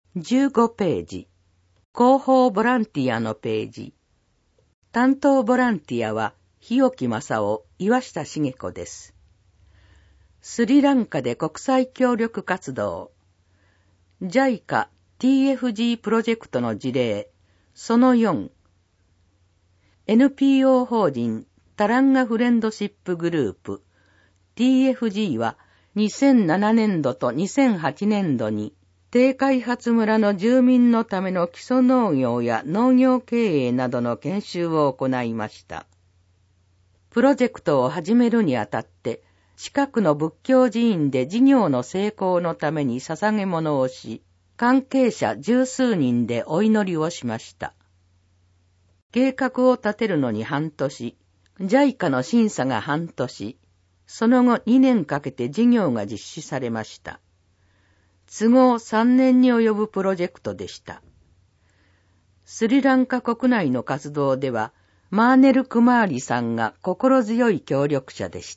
15ページ。広報ボランティアのページ。担当ボランティアは、日置正夫、岩下茂子です。スリランカで国際協力活動。JICA TFG プロジェクトの事例。その4。NPO 法人タランガフレンドシップグループ TFG は2007年度と2008年度に低開発村の住民のための基礎農業や農業経営などの研修を行いました。プロジェクトを始めるにあたって近くの仏教寺院で事業の成功のために捧げ物をし、関係者十数人でお祈りをしました。計画を立てるのに半年、JICA の審査が半年、その後2年かけて事業が実施されました。都合3年に及ぶプロジェクトでした。スリランカ国内の活動では、マーネル・クマーリさんが心強い協力者でした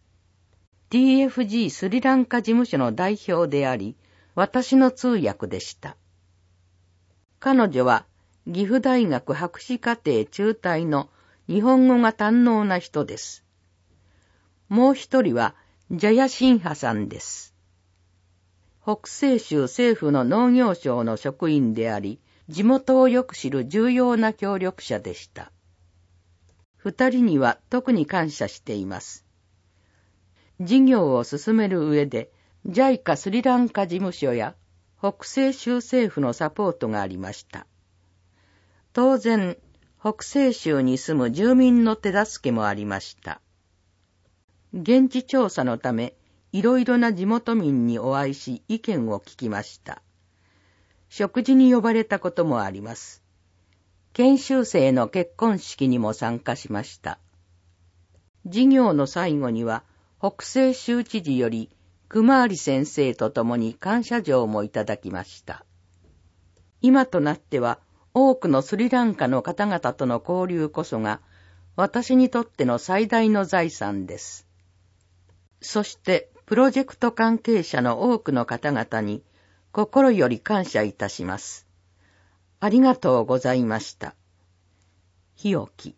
。TFG スリランカ事務所の代表であり、私の通訳でした。彼女は岐阜大学博士課程中退の日本語が堪能な人です。もう一人はジャヤシンハさんです。北西州政府の農業省の職員であり、地元をよく知る重要な協力者でした。二人には特に感謝しています。事業を進める上で、JICA スリランカ事務所や北西州政府のサポートがありました。当然、北西州に住む住民の手助けもありました。現地調査のため、いろいろな地元民にお会いし意見を聞きました。食事に呼ばれたこともあります。研修生の結婚式にも参加しました。授業の最後には、北西州知事より、クマーリ先生と共に感謝状もいただきました。今となっては、多くのスリランカの方々との交流こそが、私にとっての最大の財産です。そして、プロジェクト関係者の多くの方々に、心より感謝いたします。ありがとうございました。日置。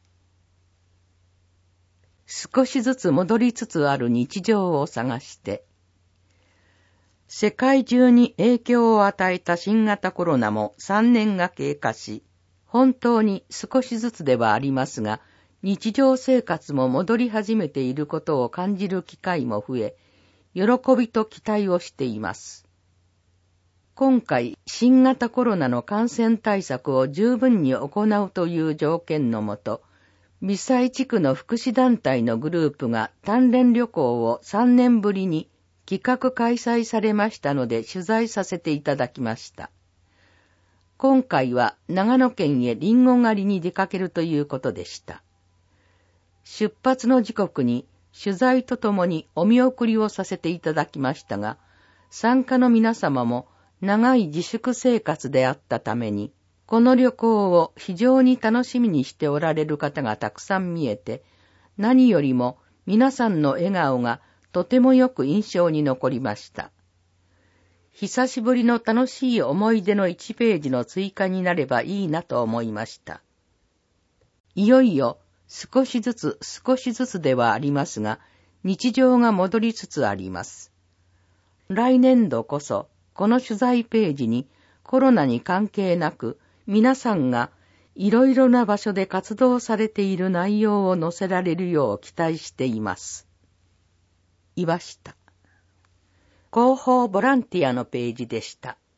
少しずつ戻りつつある日常を探して、世界中に影響を与えた新型コロナも3年が経過し、本当に少しずつではありますが、日常生活も戻り始めていることを感じる機会も増え、喜びと期待をしています。今回、新型コロナの感染対策を十分に行うという条件のもと、微細地区の福祉団体のグループが単連旅行を3年ぶりに企画開催されましたので取材させていただきました。今回は長野県へリンゴ狩りに出かけるということでした。出発の時刻に取材とともにお見送りをさせていただきましたが、参加の皆様も長い自粛生活であったために、この旅行を非常に楽しみにしておられる方がたくさん見えて、何よりも皆さんの笑顔がとてもよく印象に残りました。久しぶりの楽しい思い出の1ページの追加になればいいなと思いました。いよいよ少しずつではありますが、日常が戻りつつあります。来年度こそ、この取材ページにコロナに関係なく、皆さんがいろいろな場所で活動されている内容を載せられるよう期待しています。岩下。広報ボランティアのページでした。